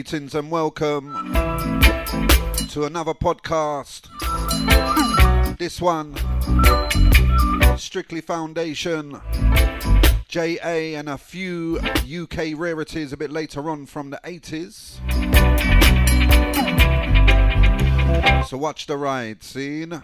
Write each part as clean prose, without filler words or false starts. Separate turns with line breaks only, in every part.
Greetings and welcome to another podcast. This one, Strictly Foundation, JA, and a few UK rarities a bit later on from the 80s. So watch the ride, scene.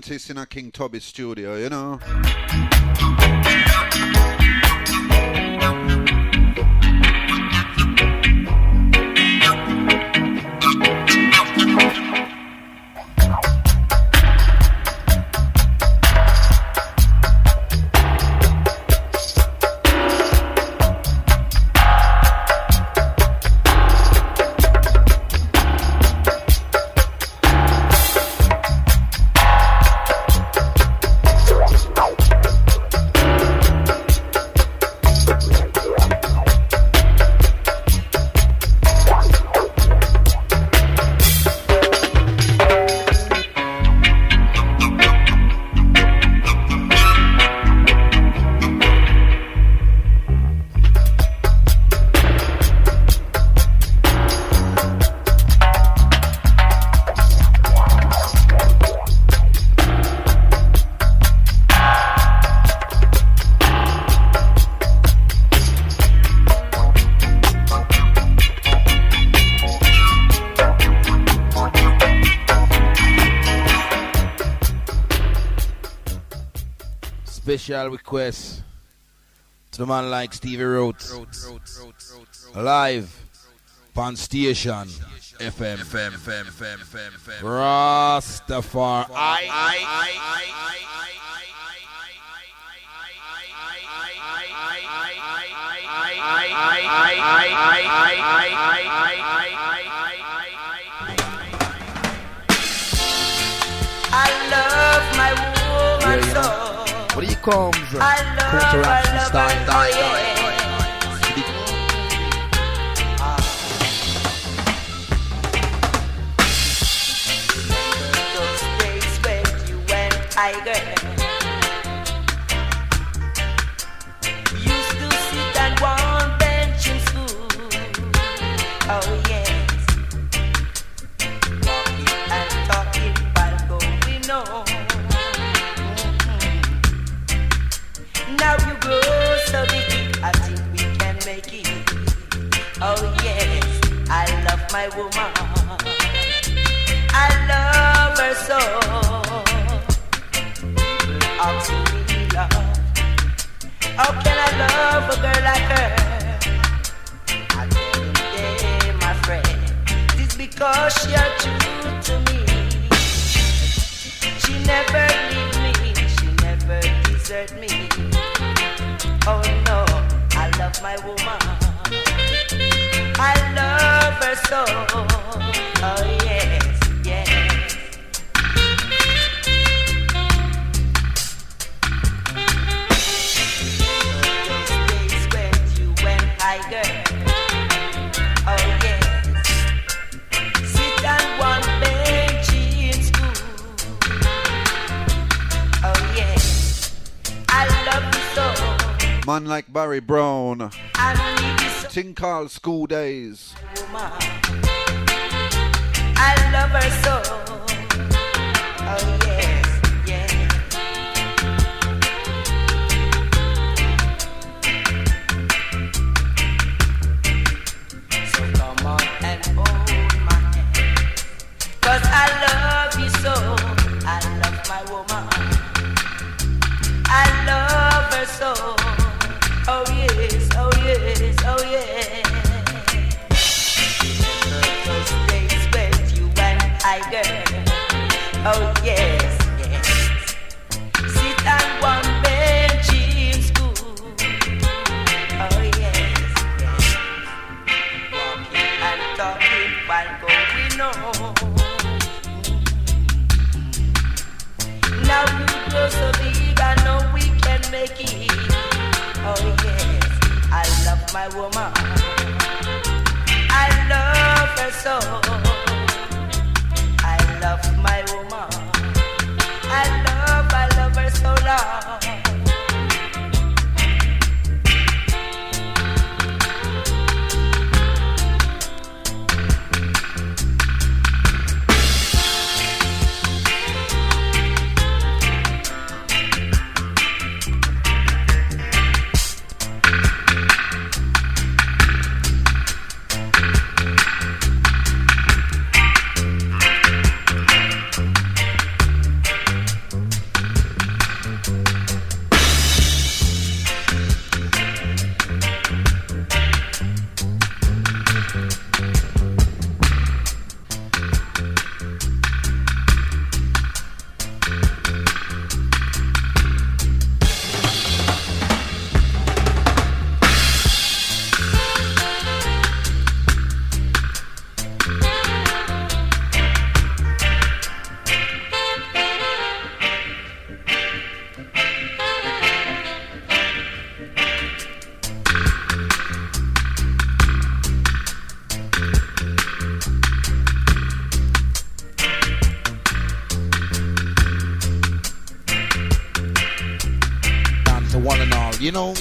artist in a King Tubby studio, you know.
Special request to the man like Stevie Rhodes, live on station FM Rastafari.
I love my woman so.
When he comes,
counteraction style. Those days when you went tiger, used to sit on one bench in school. Oh yes, walking and talking while going on. Now you grow so big, I think we can make it. Oh yes, I love my woman. I love her so. Ask me love. How can I love a girl like her? I tell him, yeah, my friend, it's because you're true to me. She never leave me, she never desert me. Oh no, I love my woman. I love her so. Oh yes, yes. Those days when you went tiger. Oh yes. Sit on one bench in school. Oh yes. I love you so.
Man like Barry Brown, Ting Carl School Days.
I love her so. Oh yes, yes. So come on and hold my hand, 'cause I love you so. I love my woman. I love her so. Oh yes, oh yes, oh yes. Those days when you and I, girl. Oh yes, yes. Sit on one bench in school. Oh yes, yes. Walking and talking while going on. Now you grow so big, I know we can make it. Oh yes, I love my woman. I love her so. I love my woman. I love her so long.
and all. You know.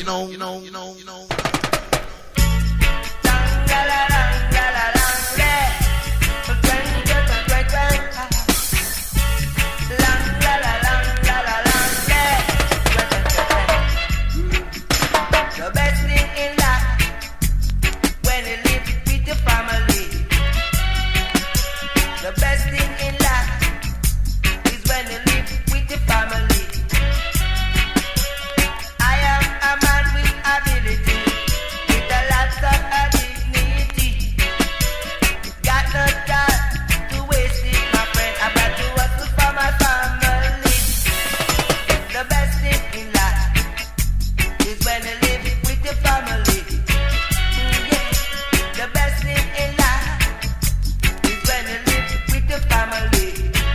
The best thing in life when you live with your family. The best thing in life is when you live with your family. I am a man with ability, with a lot of dignity. Got no time to waste it, my friend. I got to hustle for my family. The best thing in life is when you live with your family. Yeah. The best thing in life is when you live with your family.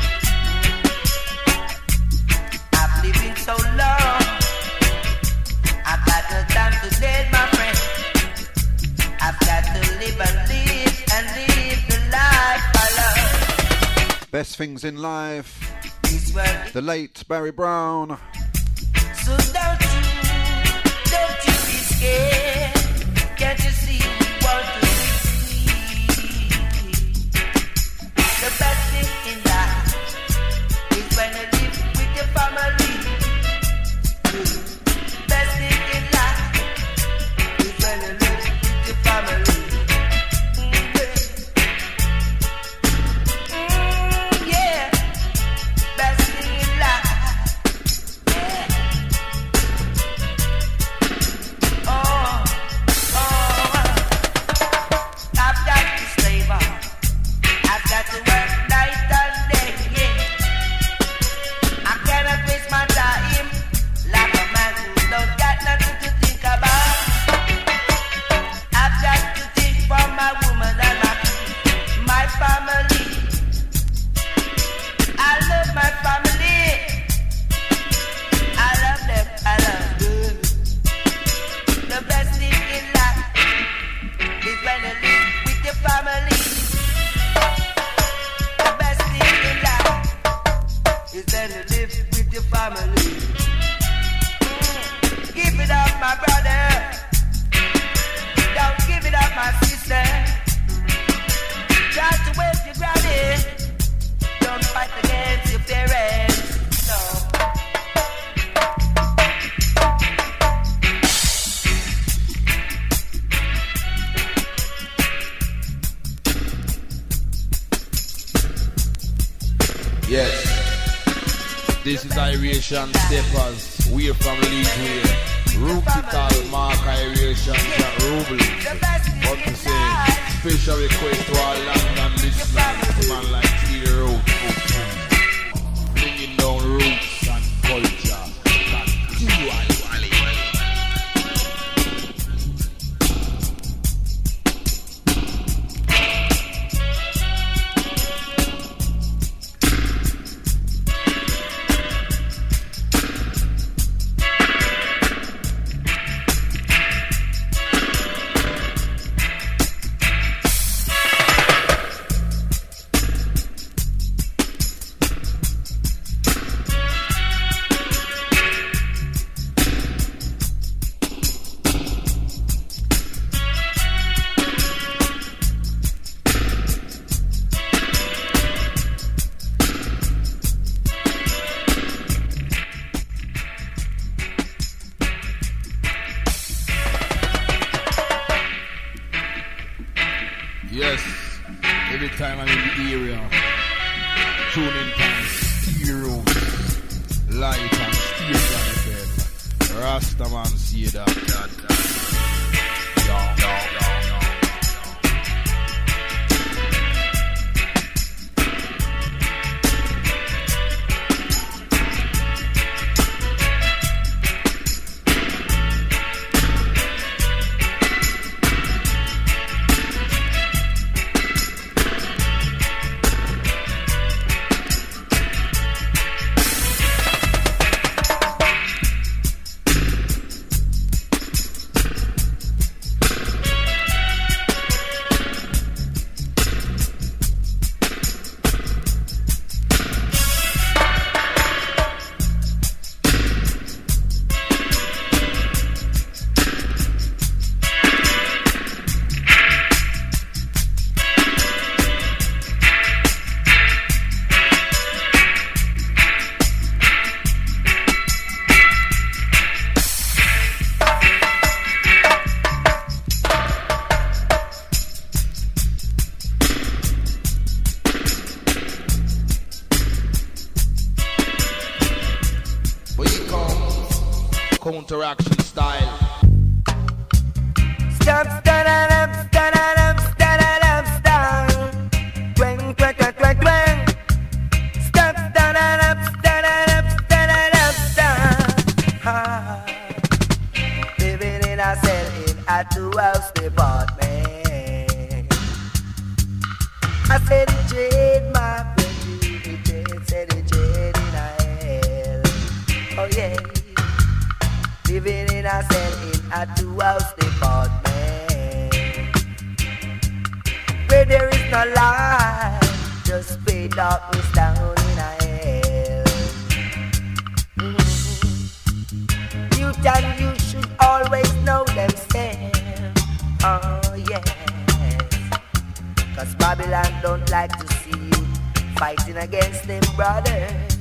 I've lived so long, I've got no time to date, my friend. I've got to live and live the life I love.
Best things in life.
This world,
The late Barry Brown.
so don't you be scared. Can't you see we want to be? The best thing in life is when you live with your family. Best thing in life is when you live with your family. Yeah. Best thing in life. Yeah. I've got to slave on. I've got to work night and day. Yeah. I cannot waste my time like a man who don't got nothing to think about. I've got to think for my woman and my family. I love my family. I love them. I love them. The best thing in life is when you live with your family. The best thing in life is when you live with your family. Give it up, my brother. Don't give it up, my sister. Try to wave your granny. Don't fight against your parents. No.
Yes. This is Iration Steppers. We're from Leedsville. Rutical Mark Iration Jack Robles. What to say? Special request to all London listeners. Man like T. Roots. Bringing down roots and culture. Yes, every time I'm in the area, tune in time, Heroes, Light and Station FM. Rastaman see that. counteraction style.
Stop, stand up, stand up, stand up, stand. Twang, twang, twang, twang, twang. Stop, stand up, stand up, stand up, stand. Living in a cell in a 2-house apartment. I said it trade my friend, said it trade in a hell. Oh yeah. Living in a cell in a 2-house apartment, where there is no light, just straight darkness down in a hell. Youth and you should always know themselves. Oh yes, 'cause Babylon don't like to see you fighting against them brothers.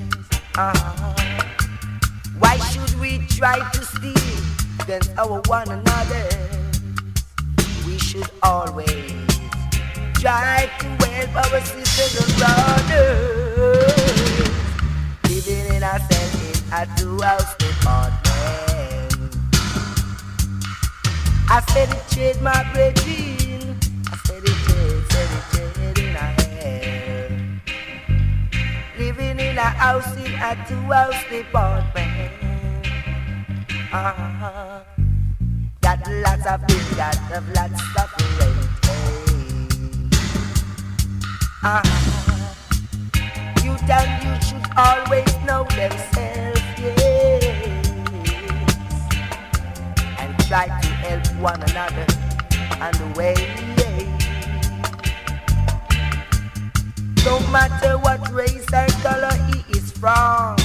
Why should we try to steal against our one another? We should always try to help our sisters and brothers. Living in a cell in a 2-house apartment. I said it trade my brethren. I said it trade in a hell. Living in a house in a 2-house apartment. Got lots of bills, got lots of rent. You tell you should always know themselves, yes, and try to help one another on the way. No matter what race or color he is from.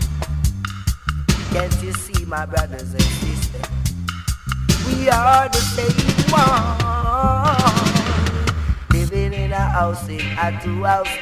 Can't you see, my brothers and sisters? We are the same one. Living in a house in a 2-house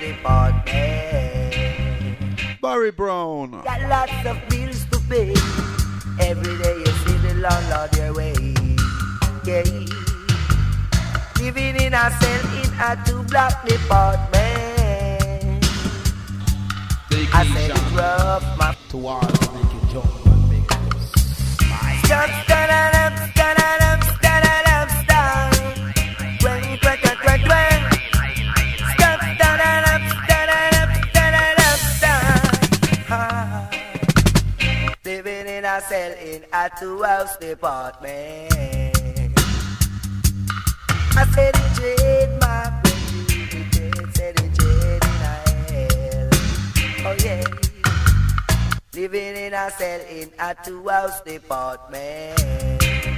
apartment.
Barry Brown.
Got lots of bills to pay. Every day you see the landlord your way. Yeah. Living in a cell in a 2-block apartment. I said it's rough, my
towards make it jump and make it go.
Stop, stand up, stand up, stand up, stand. Twang, twang, twang, twang, twang. Stop, stand up, stand up, stand up, stand. Living in a cell in a 2-house apartment. I said it trade my friend, said it trade in a hell. Oh yeah. Living in a cell in a 2-house apartment.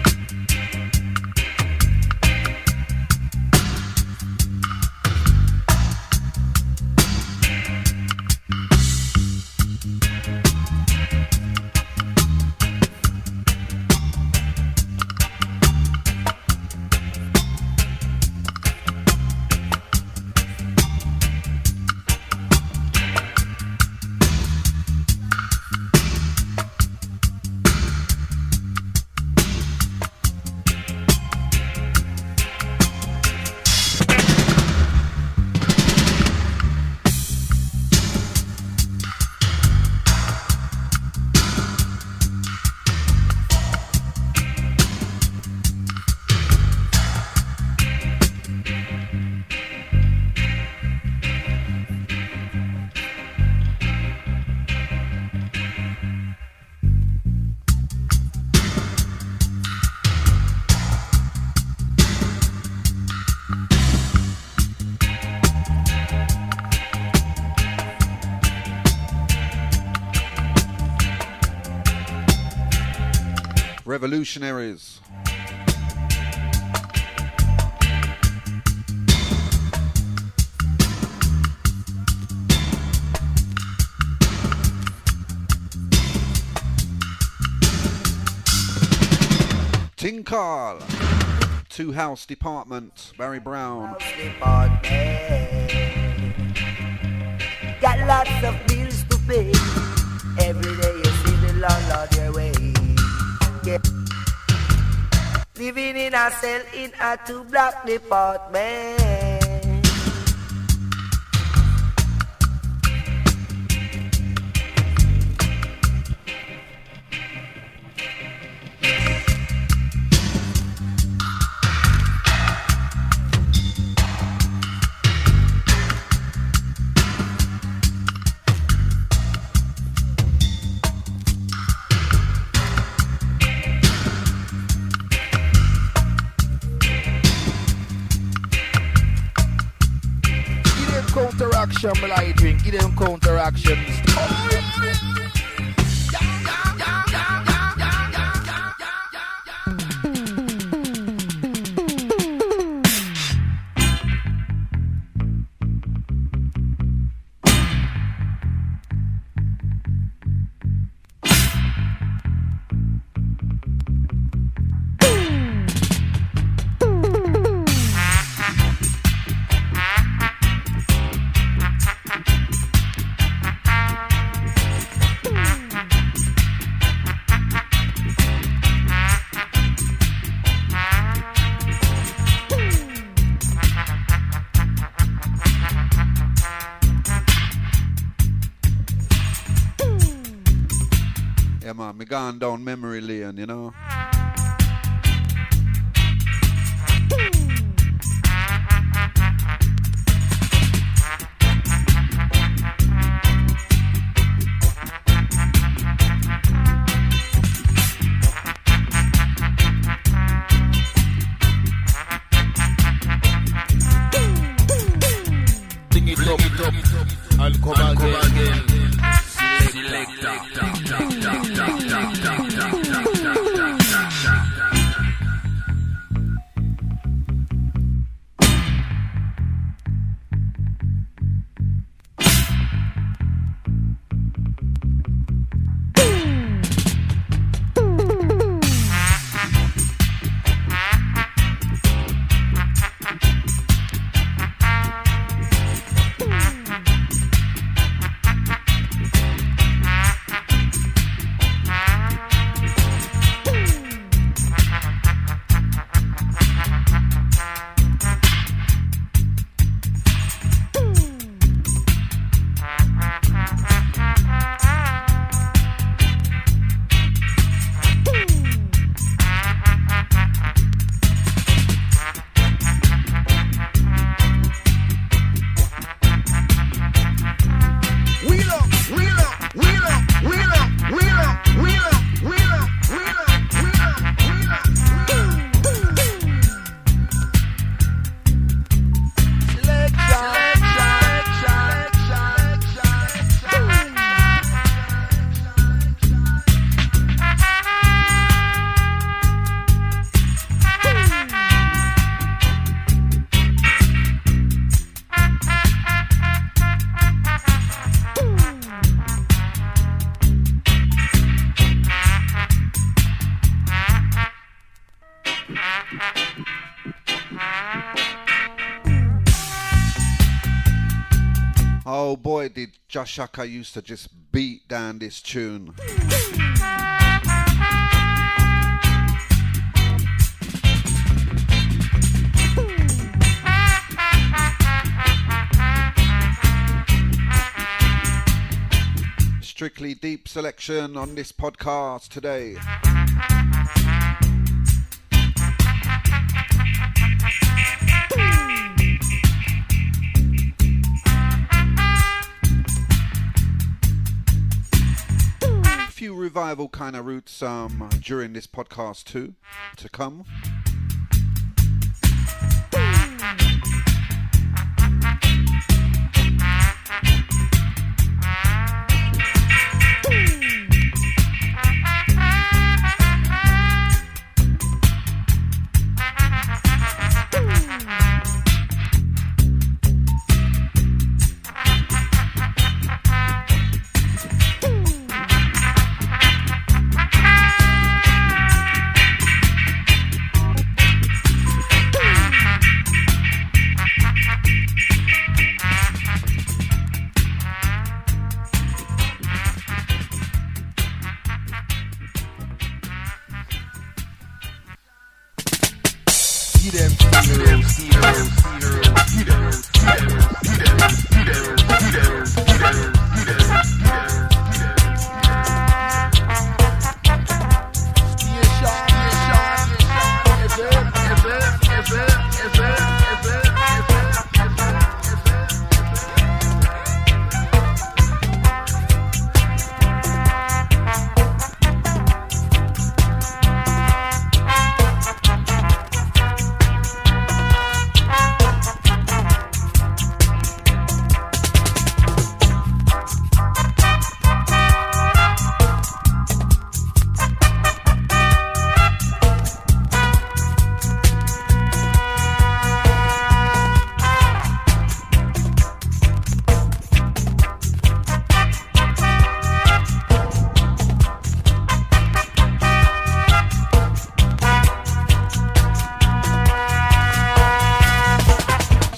Revolutionaries. Tinkal. 2-house department. Barry Brown.
Got lots of bills to pay. Every day you see the landlord your way. Yeah. Living in a cell in a 2-block apartment.
shamble I drink, give them counteractions.
Me gone down memory lane, you know.
Bring it up, and come again. Selector.
Oh boy, did Jah Shaka used to just beat down this tune. Strictly deep selection on this podcast today. Few revival kind of roots during this podcast too to come.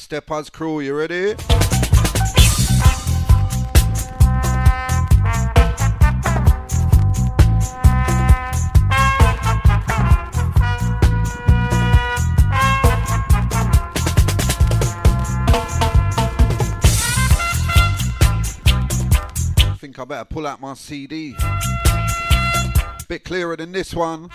Steppers crew, you ready? I better pull out my CD. Bit clearer than this one.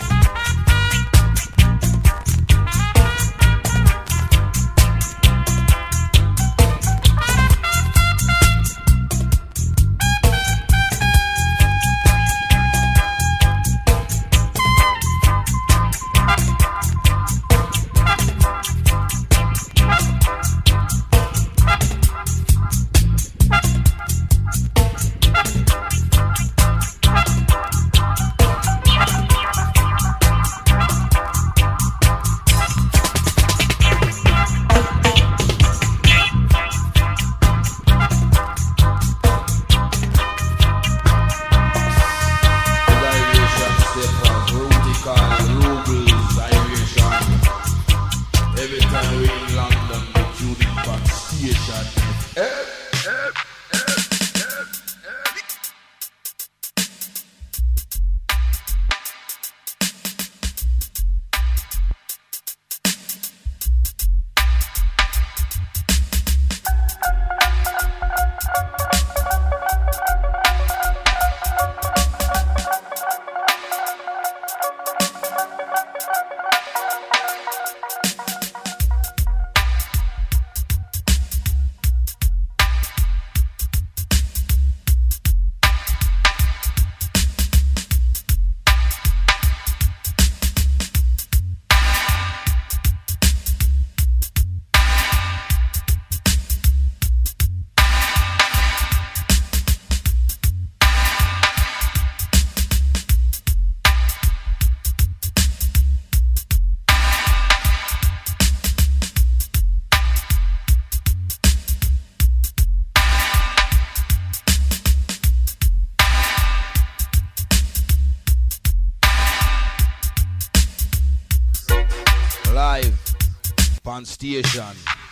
Station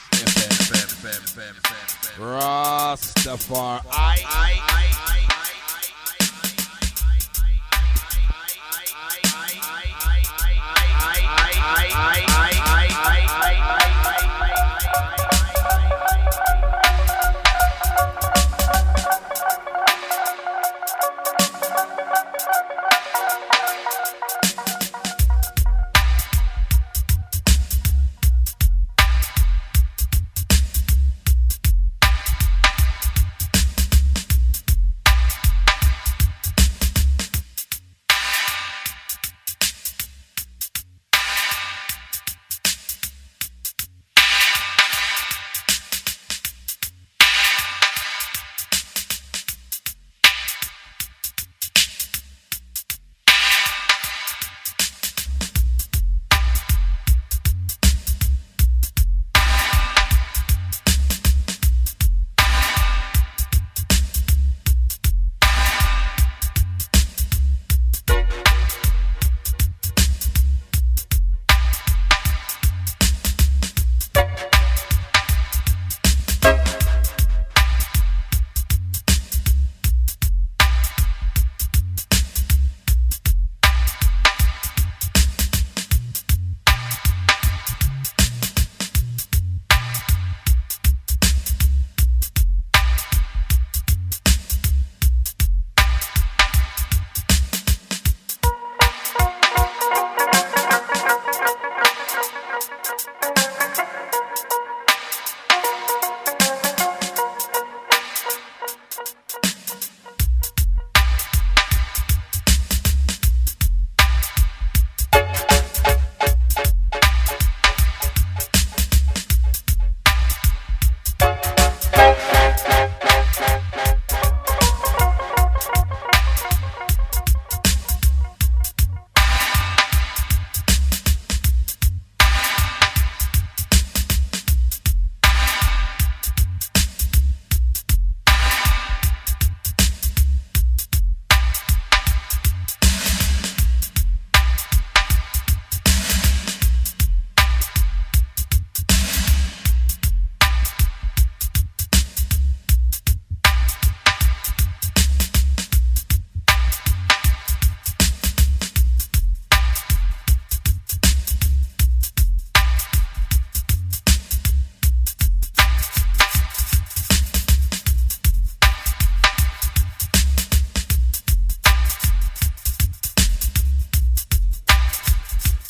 Rastafari.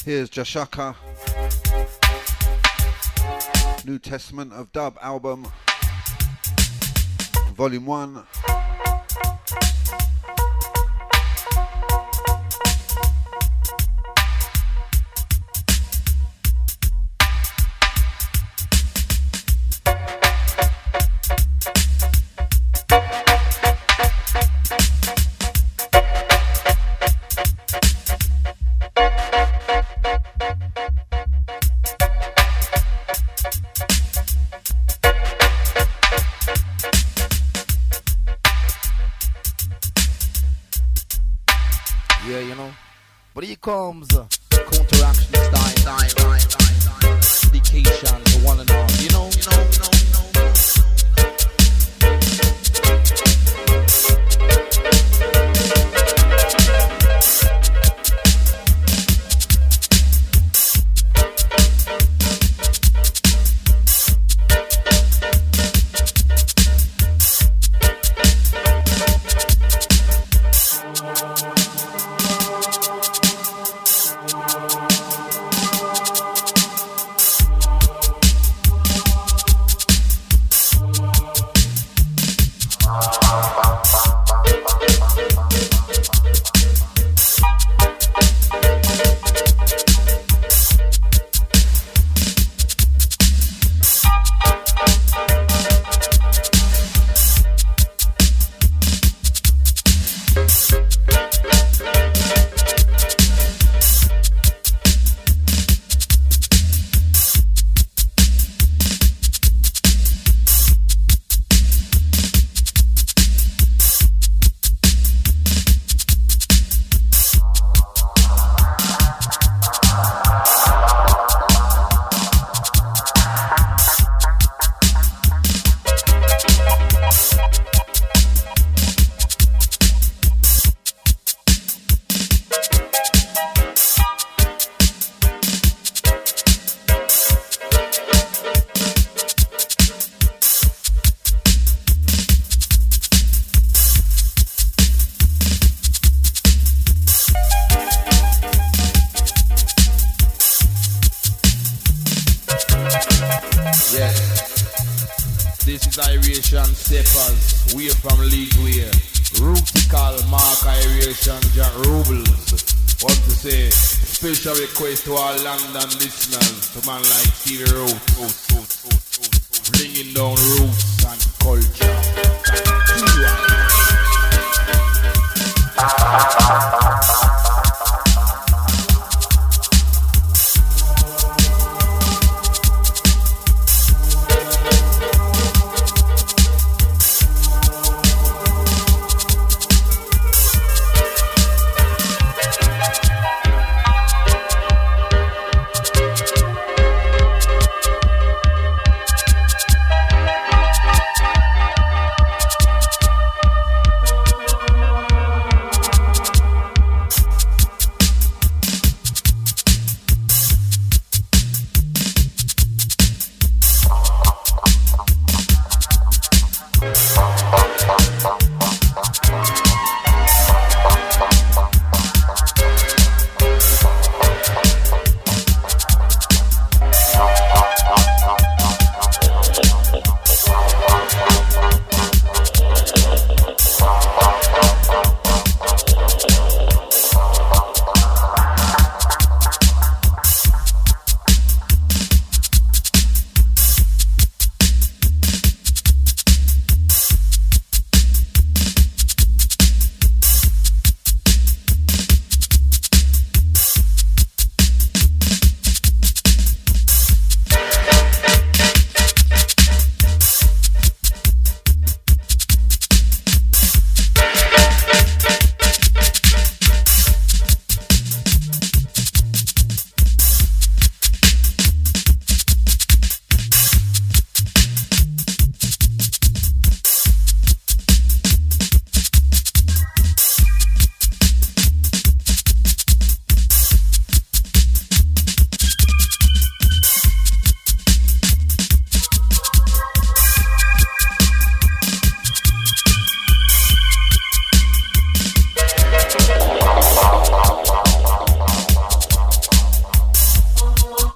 Here's Jashaka, New Testament of Dub album, Volume 1.
Comes counteraction style, dedication to one and all, you know. Steppers, we from Leadway, Rutical, Mark Aeration, Jack Rubles. Want to say special request to our London listeners, to man like Stevie Roots, bringing down roots and culture.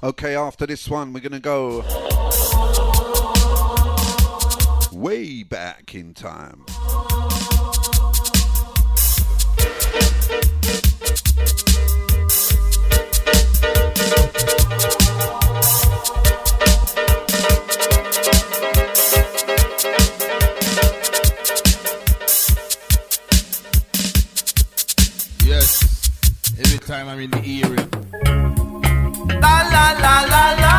Okay, after this one, we're gonna go way back in time.
Yes, every time I'm in the area.
La la la la la.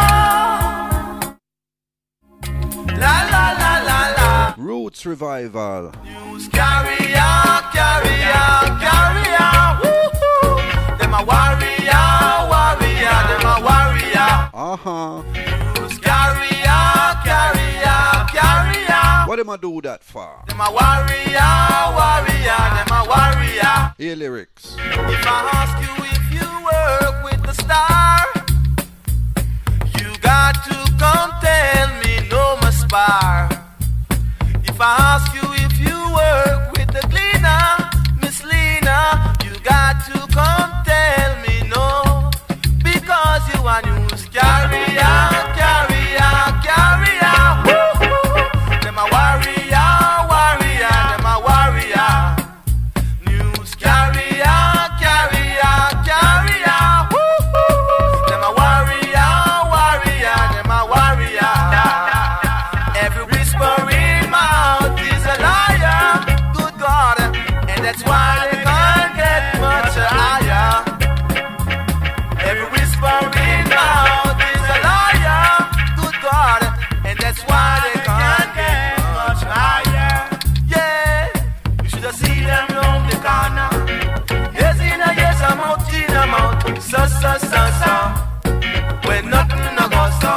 La la la la la.
Roots Revival.
News carry on, carry on, carry on. Woo-hoo. Them a warrior, warrior, them a warrior. News carry on, carry on, carry on.
What am I do that for?
Them a warrior, warrior, them a warrior.
Hear lyrics.
If I ask you if you work with the star, you got to come tell me no more spar. If I ask you if you work with the cleaner, Miss Lena, you got to come tell me no, because you are news carrier, carrier, carrier. Woo-hoo. Them a warrior, warrior, them a warrior. News carrier, carrier, carrier. Woo-hoo. Them a warrior, warrior, them a warrior. Every whispering mouth is a liar, good God, and that's why they can't get much higher. Every whispering mouth is a liar, good God, and that's why they can't get much higher. Yeah, you should have seen them round the corner. Yes, in a yes, I'm out in a mouth. So. When nothing no goes so.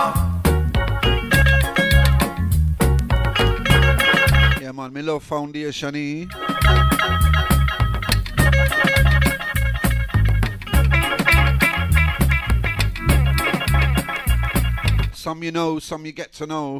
Yeah, man, me love Foundation E. Some you know, some you get to know.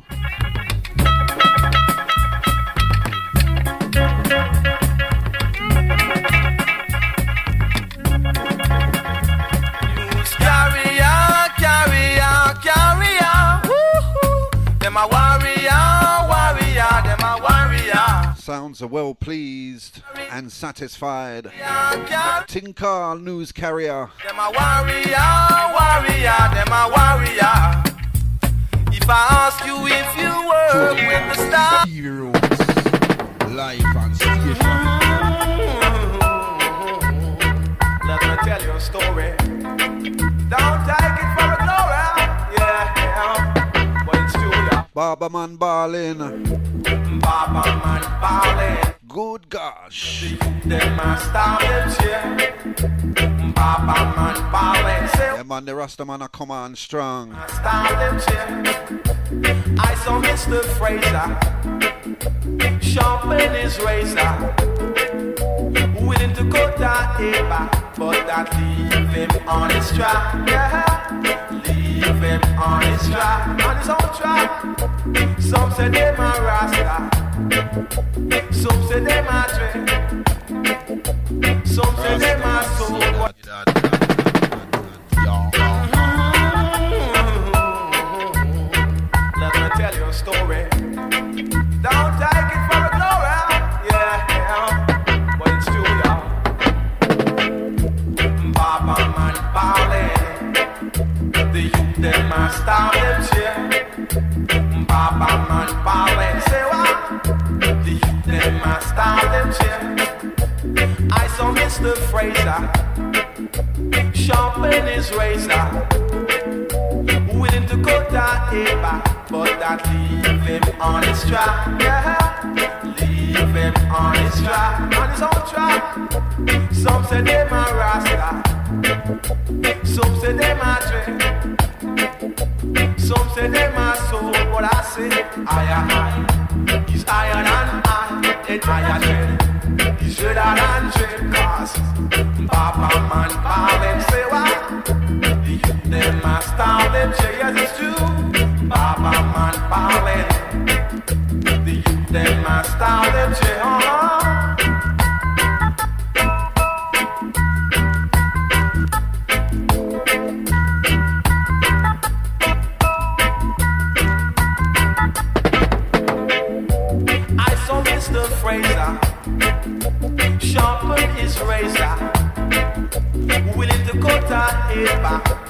News carrier, carrier, carrier. Woo-hoo. Them a warrior, warrior, them a warrior.
Sounds are well pleased and satisfied.
Carrier,
Tinker News Carrier.
them a warrior, warrior, them a warrior. If I ask you if you work with the star,
Heroes, life and station.
let me tell you a story. Don't take it for a glory, yeah, but it's true, yeah.
Baba Man Ballin.
Baba man ballin',
Good gosh.
them a star them cheer. Baba man ballin', say
Yeah, man, the Rasta man a come on strong.
star them cheer. I saw Mr. Fraser sharpen his razor, willing to cut that hair back, but that leave him on his track. Yeah, leave him on his track, on his own track. Some say they my Rasta, some say they my drink, some say they my soul. Let me tell you a story. Don't take it for a glory, yeah, but it's true, y'all. Baba man ballin', the youth them a star them cheer. Baba man ballin', say what? The youth them a star them cheer. I saw Mr. Fraser sharpen his razor, willing to cut that hair back, but that leave him on his track. Yeah, leave him on his track, on his own track. Some say they my Rasta, some say they my drink, some say they my soul, but I say I, he's higher than I, and higher than, he's redder than dread, cause Papa man ballin', say what? Them a star, them say yes it's true. Baba man ballin', the youth them a star, them say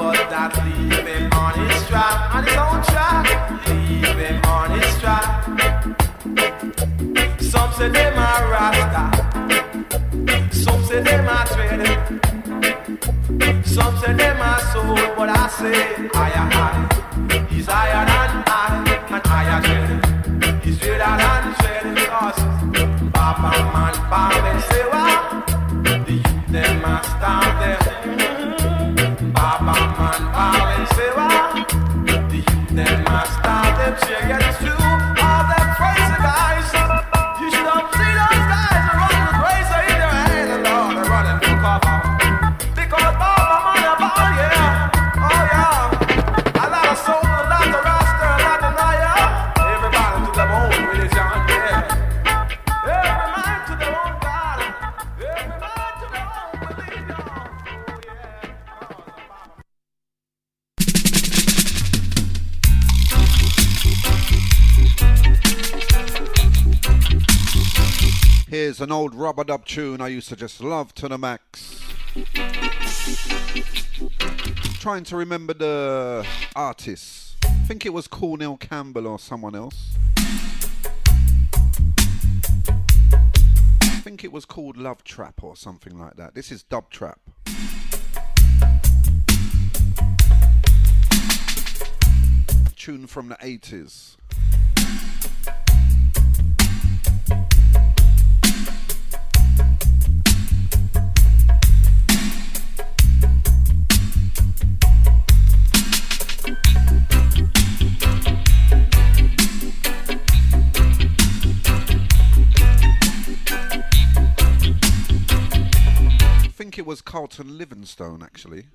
but that leave him on his track, on his own track. Leave him on his track. Some say them are Rasta, some say them are trade, some say them are soul, but I say higher. He's higher than I, and higher trade. He's greater than trade, cause Papa man, Papa say what? The youth them must stand there. Papa man, Papa say what? The youth them must stand them. Check it through all them crazy guys. You should have seen those guys running with razor in their hand, and Lord, they're running for cover. Because Papa man, about yeah, oh yeah, a lot of soul, a lot of roster, a lot of liar. Everybody to their own religion, yeah. Every man to their own God. Every man to their own religion. Oh
yeah. Here's an old rubber dub tune I used to just love to the max. Trying to remember the artist. I think it was Cornell Campbell or someone else. I think it was called Love Trap or something like that. This is Dub Trap. Tune from the 80s. I think it was Carlton Livingstone actually.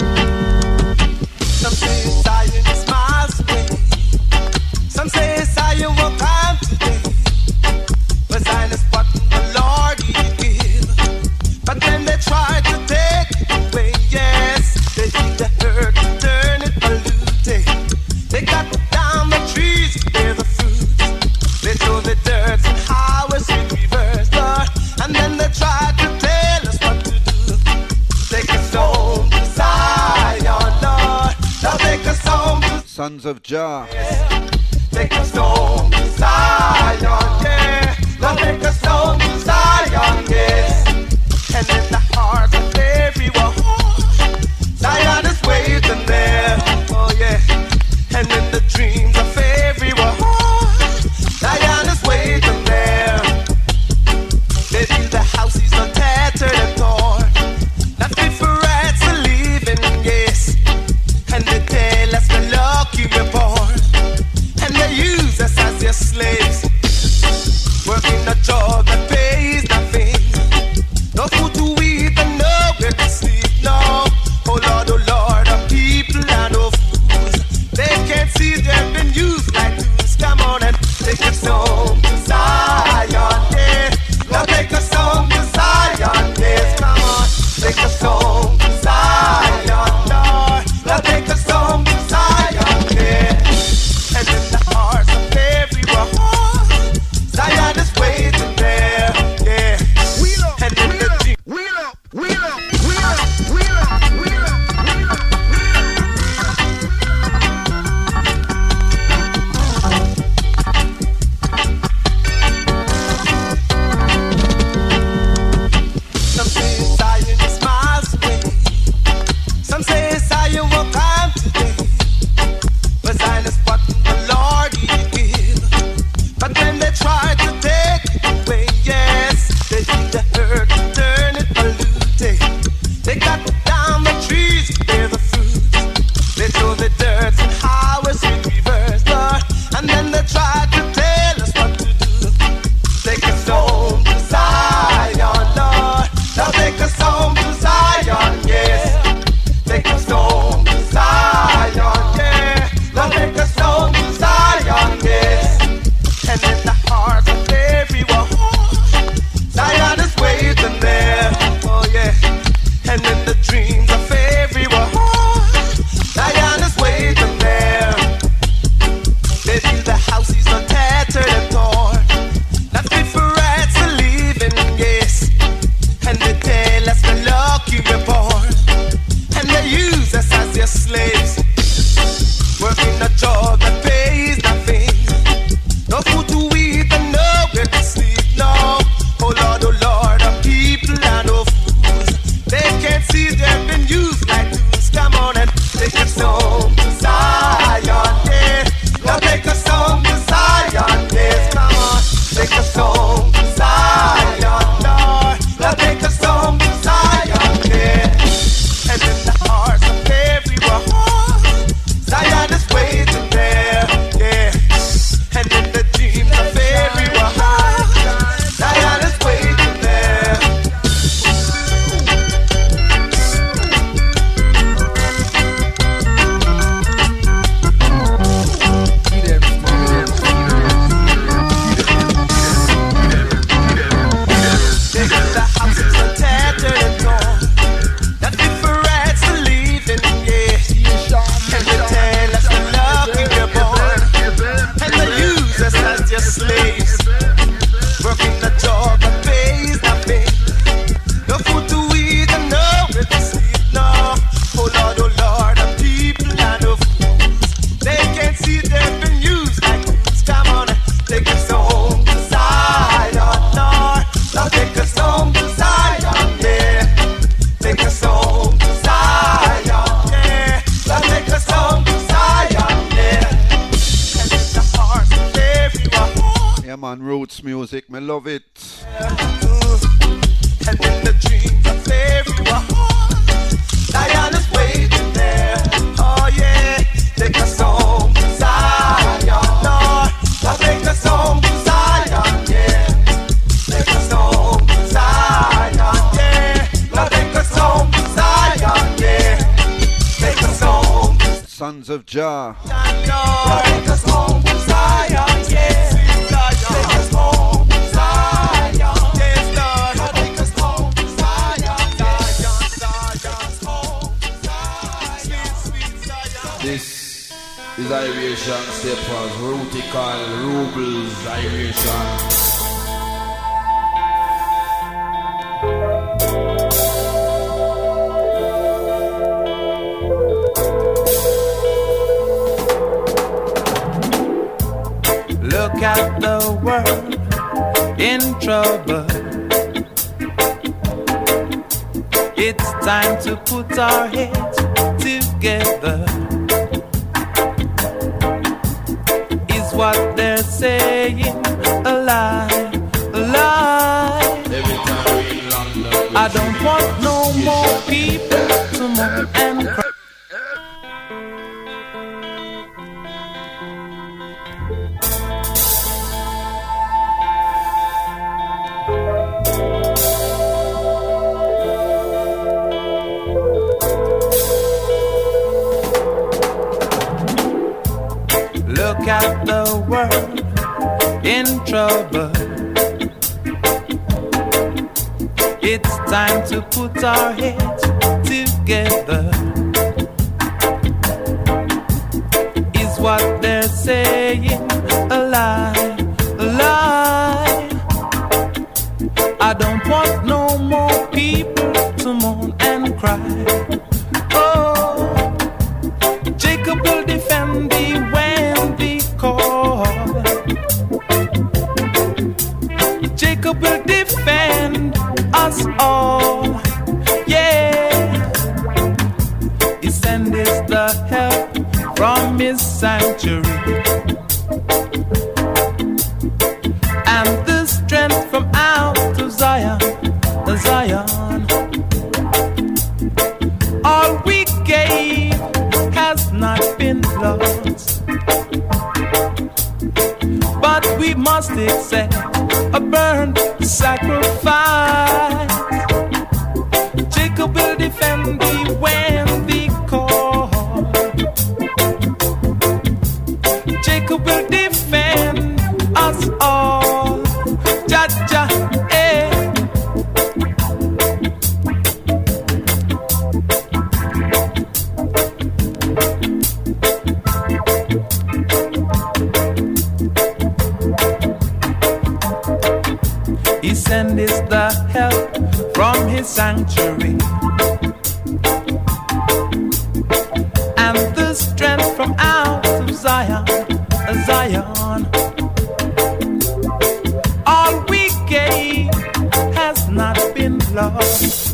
Some say
Sons of Jah.
Take us home to Zion, yeah. Lord, take us home to Zion, yes. And in the hearts of everyone, Zion is waiting there, oh yeah. And in the dreams of everyone, Zion is waiting there. Maybe the houses are tattered and torn, not fit for rats to live in, yes. And they tell us we're lucky we're born, and they use us as their slaves, working a job that pays nothing. No food to eat and nowhere to sleep, no. Oh Lord, our people are no fools. They can't see they've been used like tools. Come on and take us home to Zion, yeah. Now take us home to Zion, yes. Come on, take us home to Zion, Lord. Now take us home to Zion, yeah. And in the hearts of everyone, Zion is waiting there, yeah. And in the dream, some say Zion is miles away. Some say Zion will come today. But Zion is what the Lord He give. But when they try to take it away, yes, they need the earth to turn it polluted. They cut down the trees to bear the fruit. They throw the dirt and how it's in reverse, Lord. And then they try to tell us what to do. Take us home to Zion, Lord. Now take us home to Zion, yes. Take us home to Zion, yeah. Now take us home to Zion, yes. And in the hearts of everyone, Zion is waiting there, oh yeah. And in the dreams of everyone, Zion is waiting there. Maybe the houses are tattered and torn, not fit for rats to live in, yes. And they tell us we're lucky we're born, and they use us as their slaves, working a job that pays nothing. No food to eat and nowhere to sleep, no. Oh Lord, our people are no fools. They can't see they've been used like tools. Come on and take us home to Zion, yeah. Now take us home to Zion, yes. Come on, take us home to Zion, Lord. Now take us home to Zion, yeah. And in the hearts of everyone, Zion is waiting there, yeah. And in the dreams of everyone, Zion is waiting there. They got the houses are tattered and torn, not fit for rats to live in, yeah. And they tell us we're lucky we're born, and they use us as their slaves, working a job that pays nothing. No food to eat and nowhere to sleep, no. Oh Lord, our people are no fools. They can't see they've been used like tools. Come on, take us home to Zion, Lord. Now take us home to Zion, yeah. Take us home to Zion, yeah. Now take us home to Zion, yeah. And in the hearts of everyone,
Yeah, man, roots music, me love it.
and in the dreams of everyone, Zion is waiting there, oh yeah. Take us home to Zion, Lord. Now take us home to Zion, yeah. Take us home to Zion, yeah. Now take us home to Zion, yeah. Take us home to
Sons of Jah.
Zion, Lord. Take us home to Zion, yeah. Take us home to Zion, yes, Lord. Now take us home to Zion, Zion's home to Zion, sweet Zion.
This is Irish Steppers, Rutical, Rubles, Irish.
in trouble. It's time to put our heads together, is what they're saying. A lie, a lie. I don't want no more people to moan and cry. Look at the world in trouble. It's time to put our heads together, is what they're saying. A lie, a lie. I don't want no more people to moan and cry. Oh, Jacob will defend thee when thee call. Jacob will defend us all, yeah. He sends the help from his sanctuary, and the strength from out of Zion, Zion. All we gave has not been lost, but we must accept a burnt sacrifice. Jacob will defend thee when thee call. Jacob will defend us all. Ja, ja, eh. He sends the help from his sanctuary, and the strength from out of Zion, Zion. All we gave has not been lost,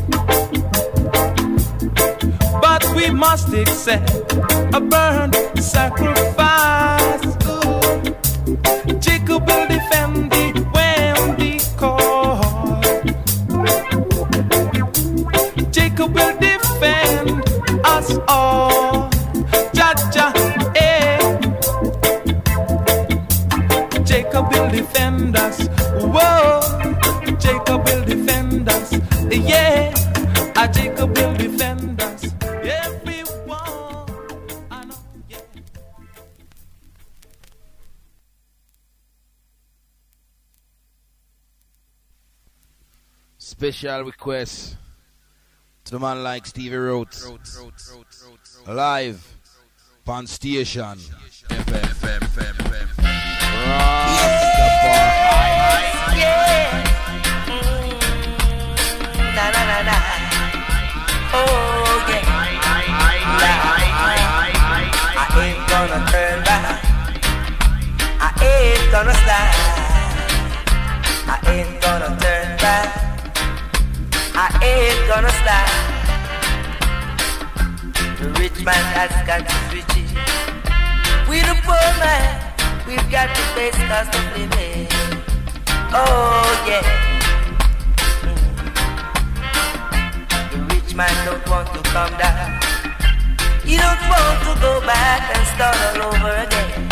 but we must accept a burnt sacrifice. Ooh. Jacob will defend thee when thee call. Jacob will defend us all. Ja, ja, eh. Jacob will defend us. Whoa. Jacob will defend us. Yeah. Jacob will defend us. Everyone. I know, yeah.
Special request to the man like Stevie Rhodes, live on station FM.
Na na na na. Oh yeah. I ain't gonna turn back. I ain't gonna slide. I ain't gonna turn back. I ain't gonna slide. The rich man has got his riches. We the poor man, we've got to face cost of living. Oh yeah. The rich man don't want to come down. He don't want to go back and start all over again.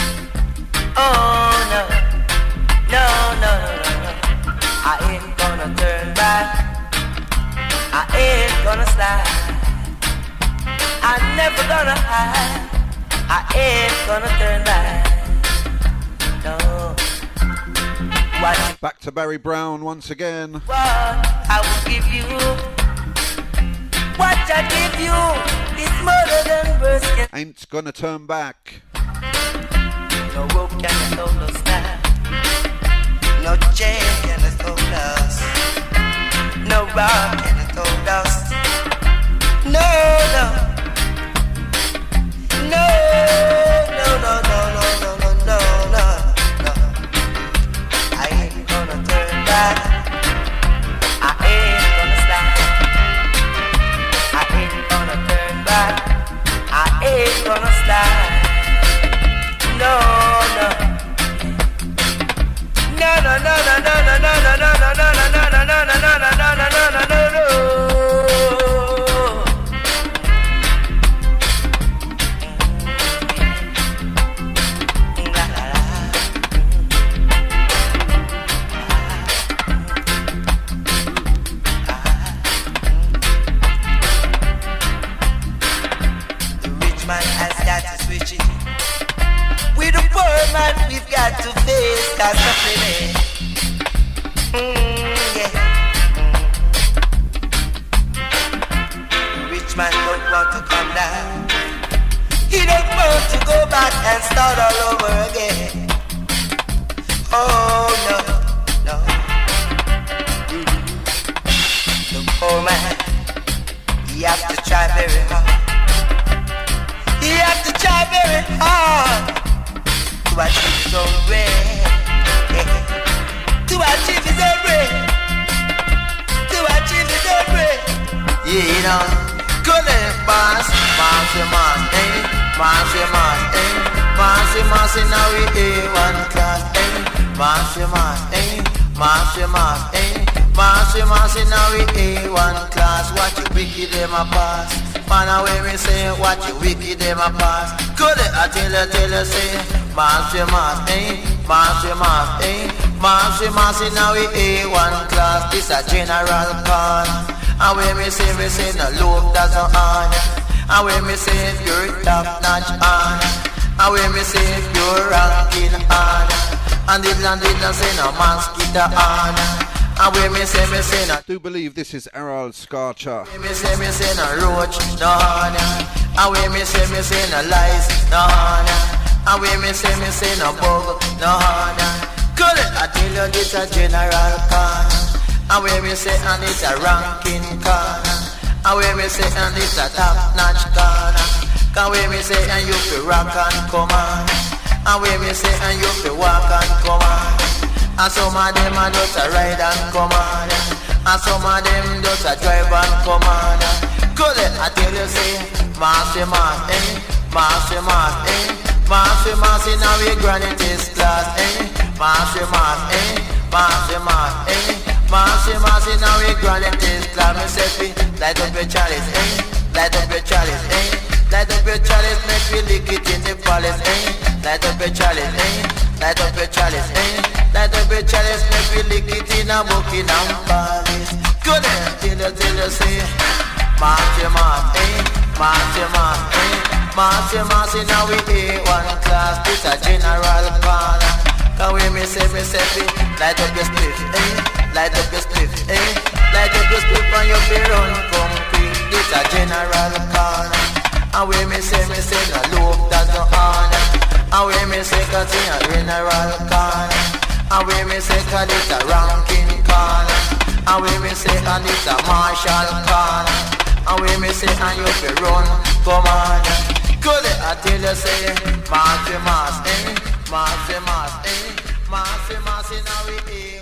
Oh no, no, no, no, no. I ain't gonna turn back. I ain't gonna slide. I'm never gonna hide. I ain't gonna turn back. No. What?
Back to Barry Brown once again.
What I will give you, what I give you is more than words can.
Ain't gonna turn back.
No rope can hold us now. No chain can hold us. No rock can hold us. No, no. No, no, no, no, no, no, no, no, no. I ain't gonna
Massy, now we A1 class, this a general call. And when me say no loop that's no honor. And when me say pure top notch honor. And when me say pure ranking honor. And the land did not say no mosquito honor. And when me say no,
I do believe this is Errol Scarcha.
When me say no roach, no honor. And when me say no lies, no honor. And when me say no bug, no honor. I tell you this a general corner. And when we say and it's a ranking corner. And when we say and it's a top notch corner. Cause when we say and you fi rock and come on. And when we say and you fi walk and come on. And some of them are just a ride and come on. And some of them just a drive and come on. Cause I tell you say Massy, Massy, now we granite's class, Massy, now we granite's class. Me say light up your chalice, light up your chalice, light up your chalice, make we lick it in the palace, light up your chalice, light up your chalice, light up your chalice, make we lick it in a Buckingham Palace. Good till you say, Massy, Massy, now we A1 class, this a general corner. Cause when me say light up your spliff, light up your spliff, light up your spliff and you feel run come quick, this a general corner. And when me say no loop, that's no honor. And when me say cause it's a general corner. And when me say cause it's a ranking corner. And when me say and it's a martial corner. And when me say and you feel run, come on. Good, I tell you say, Massy, now we